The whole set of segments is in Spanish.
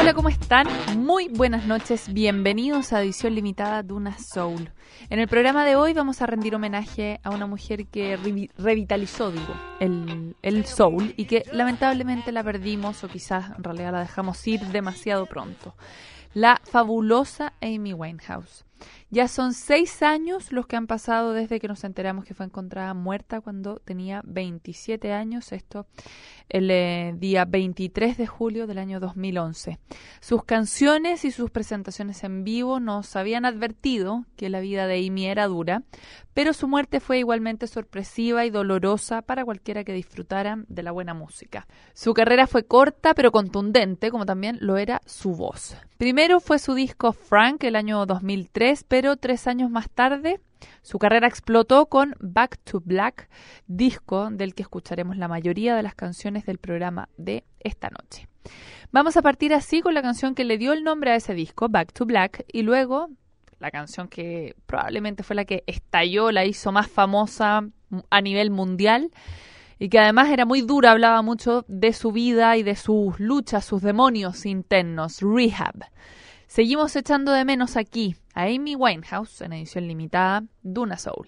Hola, ¿cómo están? Muy buenas noches, bienvenidos a Edición Limitada Duna Soul. En el programa de hoy vamos a rendir homenaje a una mujer que revitalizó, el soul, y que lamentablemente la perdimos o quizás en realidad la dejamos ir demasiado pronto. La fabulosa Amy Winehouse. Ya son 6 años los que han pasado desde que nos enteramos que fue encontrada muerta cuando tenía 27 años, esto el día 23 de julio del año 2011. Sus canciones y sus presentaciones en vivo nos habían advertido que la vida de Amy era dura, pero su muerte fue igualmente sorpresiva y dolorosa para cualquiera que disfrutara de la buena música. Su carrera fue corta pero contundente, como también lo era su voz. Primero fue su disco Frank el año 2003, pero 3 años más tarde su carrera explotó con Back to Black, disco del que escucharemos la mayoría de las canciones del programa de esta noche. Vamos a partir así con la canción que le dio el nombre a ese disco, Back to Black, y luego la canción que probablemente fue la que estalló, la hizo más famosa a nivel mundial y que además era muy dura, hablaba mucho de su vida y de sus luchas, sus demonios internos, Rehab. Seguimos echando de menos aquí a Amy Winehouse en edición limitada Duna Soul.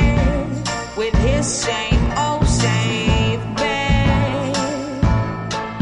Same old same bed.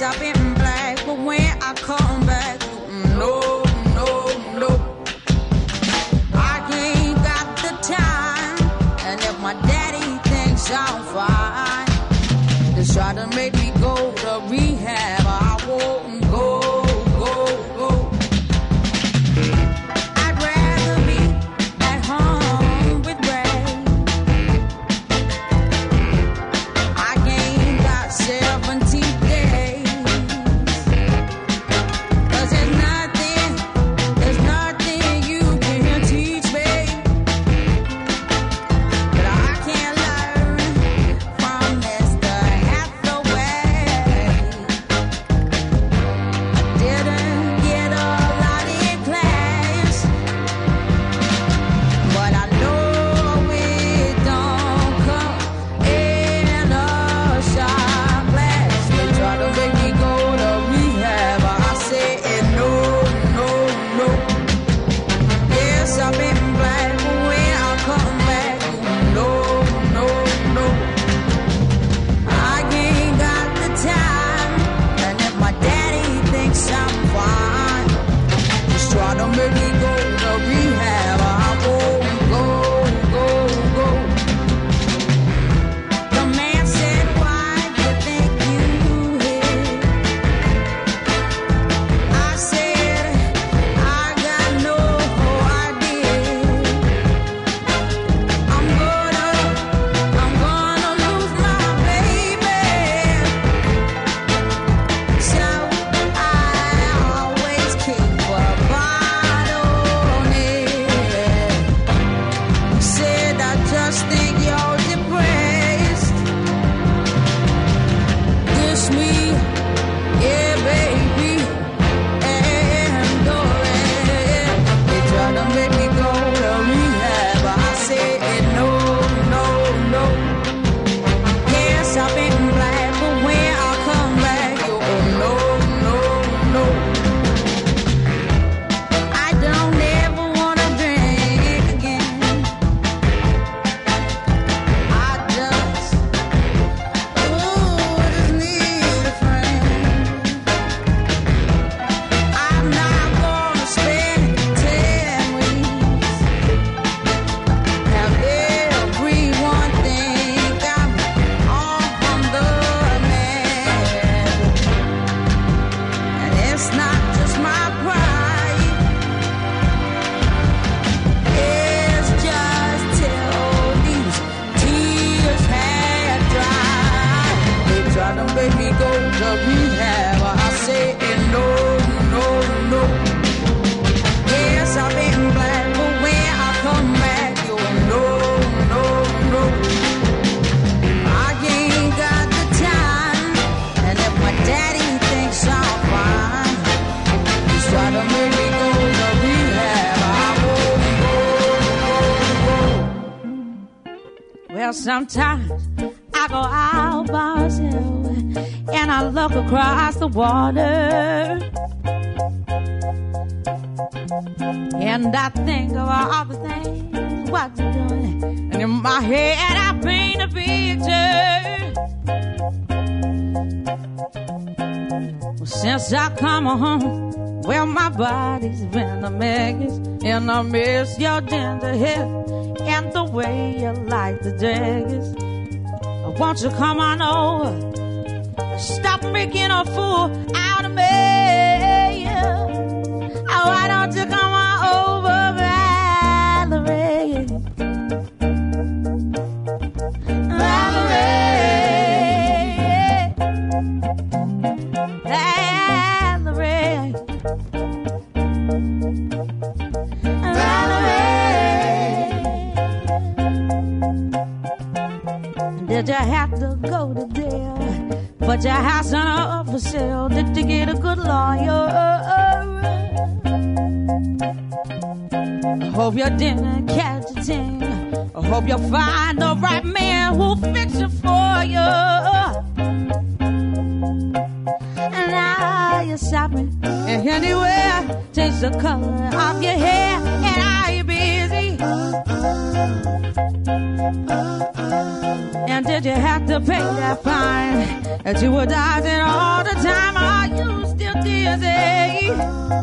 Yes, I've been black, but when I come back, no, no, no. I ain't got the time, and if my daddy thinks I'm fine, just try to make me go to rehab. I won't go. I'd rather be at home with Ray. I ain't got 17 days. 'Cause there's nothing you can teach me that I can't learn from Mr. Hathaway. I didn't get a lot in class, but I know it don't come in a shot glass. They try to make me go to rehab. I said no, no, no. Yes, I've been black, but when I come back, no, no, no. I ain't got the time, and if my daddy thinks I'm fine, just try to make me go to rehab. I won't go. The man said, why you think you hit? I said, I got no idea. I'm gonna lose my baby. So I always keep a bottle near. Said I just think you're depressed. This me, yeah, baby, and go ahead. They try to make me go to rehab. I said no, no, no. Yes, I've been black, but when I come back, you no, no, no. I don't ever wanna drink again. I just need a friend. I'm not gonna spend 10 weeks. Have everyone think I'm on the man. And it's not just my pride. It's just till these tears had dried. They try to make me go to rehab. I say no, no, no. Yes, I've been black, but when I come back, you no, no, no. I ain't got the time, and if my daddy thinks I'm fine, he's trying to make me go to rehab. I won't go. Well, sometimes I go out by myself and I look across the water, and I think of all the things what you're doing, and in my head I paint a picture. Well, since I come home, well, my body's been a mess, and I miss your tender hair and the way you like the daggers. Won't you come on over? Stop making a fool out of me. Oh, why don't you come on over, Valerie? Valerie. Valerie. Valerie. Did you have to go to jail? Put your house on up for sale. Did you get a good lawyer? I hope you didn't catch a thing. I hope you find the right man who'll fix it for you. And now you're shopping and anywhere. Change the color of your hair. And are you busy? And did did you have to pay that fine? That you were dodging all the time. Are you still dizzy?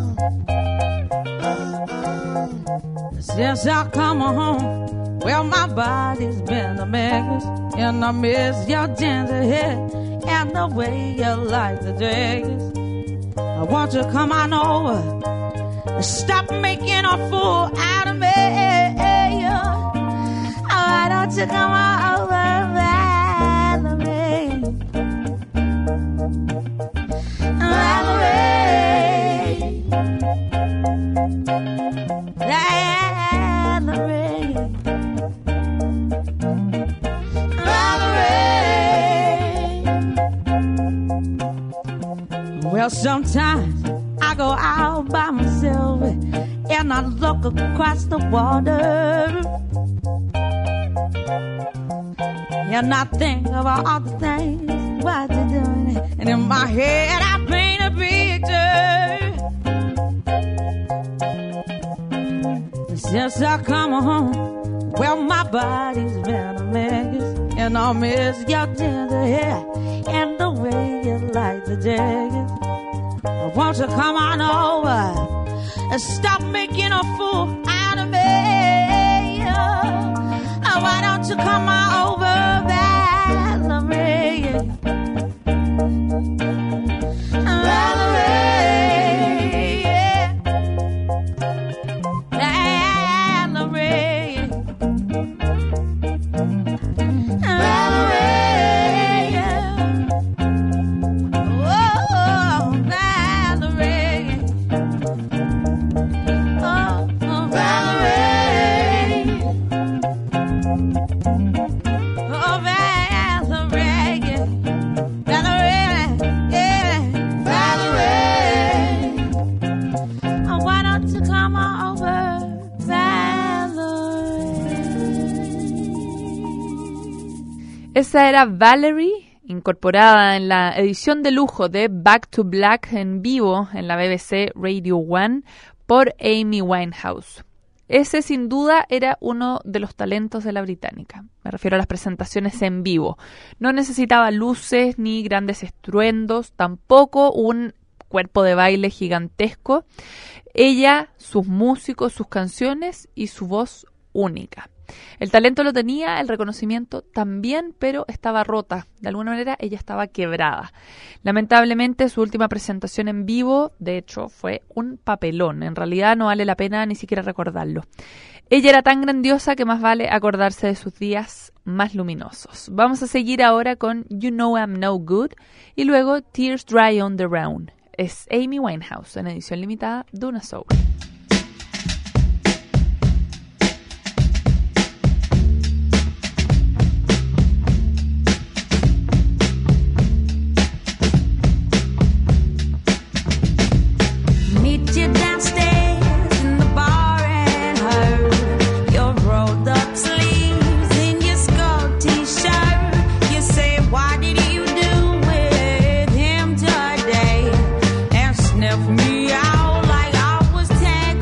Since I come home, well, my body's been a mess, and I miss your ginger hair and the way you like the dress. I want you to come on over and stop making a fool out of me. Why don't you come on over, Valerie? Valerie, Valerie, Valerie. Well, sometimes I go out by myself and I look across the water. And I think about all the things what you're doing, and in my head I paint a picture. Since I come home, well, my body's been a mess, and I miss your tender hair and the way you like the jacket. I want you to come on over and stop making a fool out of me. Why don't you come on over, Valerie? Valerie, yeah. Valerie, Valerie, yeah. Oh, Valerie, oh, Valerie. Oh, Valerie, yeah. Valerie, yeah. Valerie. Oh, why don't you come on over, Valerie? Esa era Valerie, incorporada en la edición de lujo de Back to Black en vivo en la BBC Radio 1 por Amy Winehouse. Ese sin duda era uno de los talentos de la británica. Me refiero a las presentaciones en vivo. No necesitaba luces ni grandes estruendos, tampoco un cuerpo de baile gigantesco. Ella, sus músicos, sus canciones y su voz única. El talento lo tenía, el reconocimiento también, pero estaba rota. De alguna manera ella estaba quebrada. Lamentablemente su última presentación en vivo, de hecho, fue un papelón. En realidad no vale la pena ni siquiera recordarlo. Ella era tan grandiosa que más vale acordarse de sus días más luminosos. Vamos a seguir ahora con You Know I'm No Good y luego Tears Dry on the Ground. Es Amy Winehouse en edición limitada de Una Soul. Me out like I was 10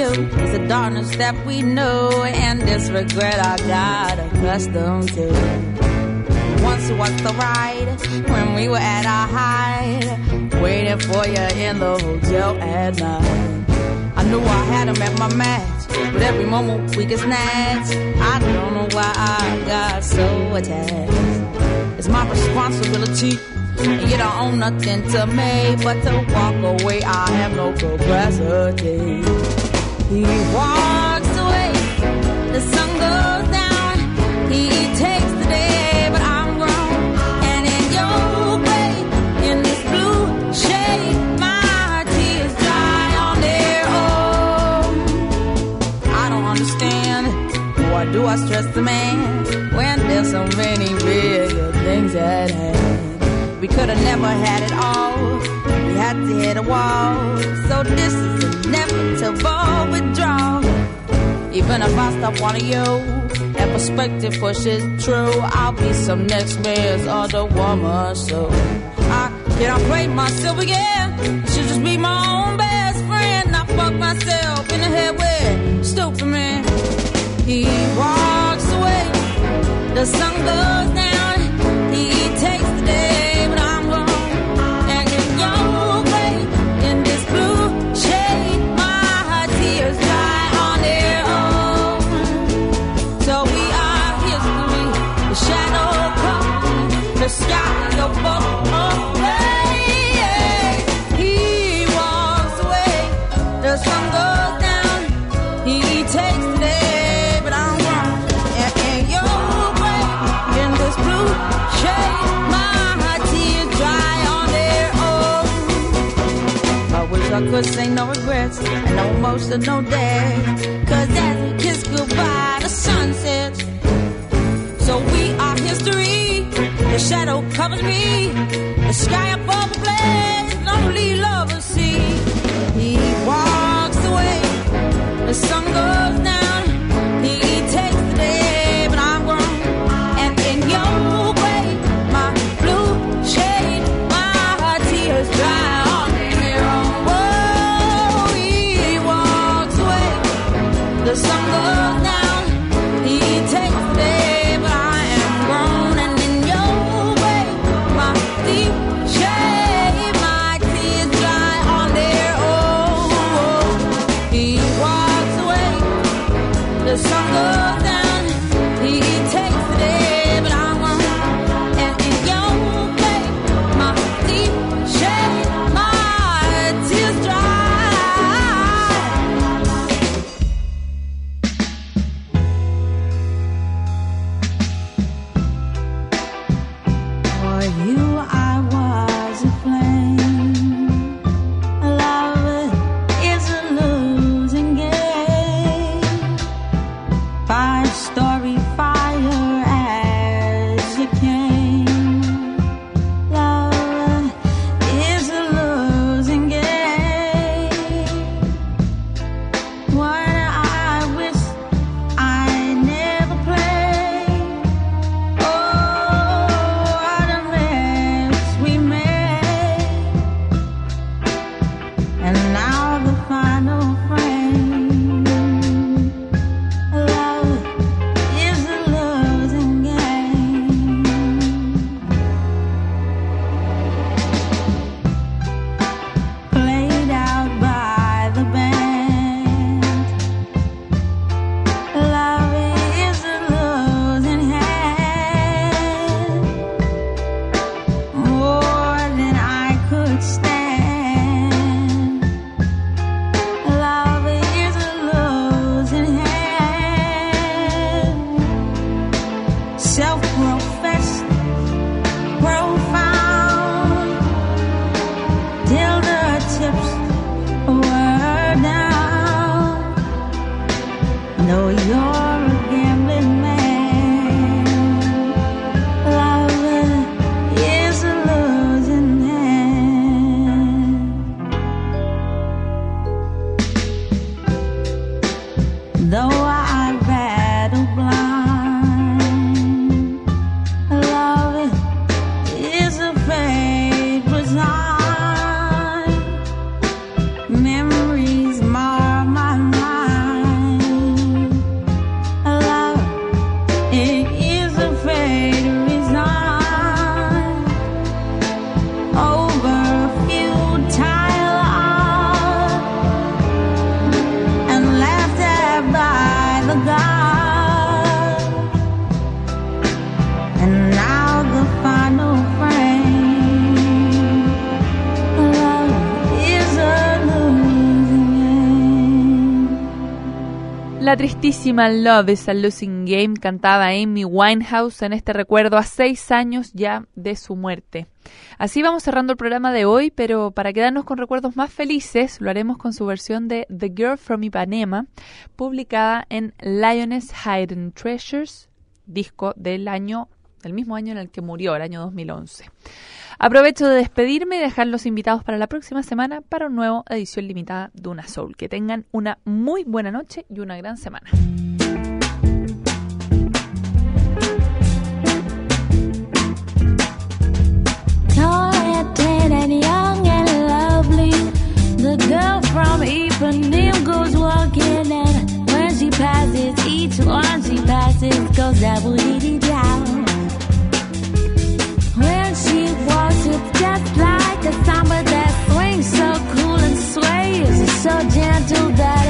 you is the darkness that we know, and this regret I got accustomed to. Once was the ride when we were at our height, waiting for you in the hotel at night. I knew I had him at my match, but every moment we get snatched. I don't know why I got so attached. It's my responsibility, and you don't own nothing to me but to walk away. I have no capacity. He walks away, the sun goes down. He takes the day, but I'm grown. And in your way, in this blue shade, my tears dry on their own. I don't understand, why do I stress the man when there's so many bigger things at hand? We could have never had it all, we had to hit a wall. So this is inevitable withdrawal. Even if I stop wanting you, that perspective pushes true. I'll be some next man's other woman, so I cannot play myself again. I should just be my own best friend. I fuck myself in the head with stupid man. He walks away, the sun goes down. He takes the day, but I'm gone. And in your way, in this blue shade, my tears dry on their own. So we are history, the shadow comes, the sky go away. He walks away, the sun goes down. He takes the day, but I'm gone. And in your way, in this blue shade, my tears dry on their own. I wish I could say no regrets and no emotional day, 'cause as we kiss goodbye, the sun sets. So we are history, the shadow covers me, the sky above the blaze, lonely lovers see. He walks away, the sun goes down. He takes the day, but I'm grown. And in your way, my blue shade, my tears dry on their own. Whoa, he walks away, the sun goes down. He takes the day, but I am grown. And in your way, my deep shade, my tears dry on their own. He walks away, the sun goes down. He takes the day, but I'm gone. And in your way, my deep shade, my tears dry. For you I was a flame. Love is a losing game. Five-story fire as you came. Love is a losing game. What I wish I never played. Oh, what a mess we made. And now the final frame. Love is a losing game. Played out by the band. Love is a losing hand. More than I could stand. Love is a losing hand. Self-professed, profound, till the chips were down. No, you're a gambling man. Love is a losing hand. Though I battle blind, love is a fate resigned. Memories mar my mind. La tristísima Love is a Losing Game cantaba Amy Winehouse en este recuerdo a 6 años ya de su muerte. Así vamos cerrando el programa de hoy, pero para quedarnos con recuerdos más felices, lo haremos con su versión de The Girl from Ipanema, publicada en Lioness Hidden Treasures, disco del mismo año en el que murió, el año 2011. Aprovecho de despedirme y dejarlos invitados para la próxima semana para una nueva edición limitada de Una Soul. Que tengan una muy buena noche y una gran semana. Tall and young and lovely, the girl from Ipanema goes walking, and when she passes, each one she passes goes down. When she walks, it's just like a samba that swings so cool and sways, so gentle that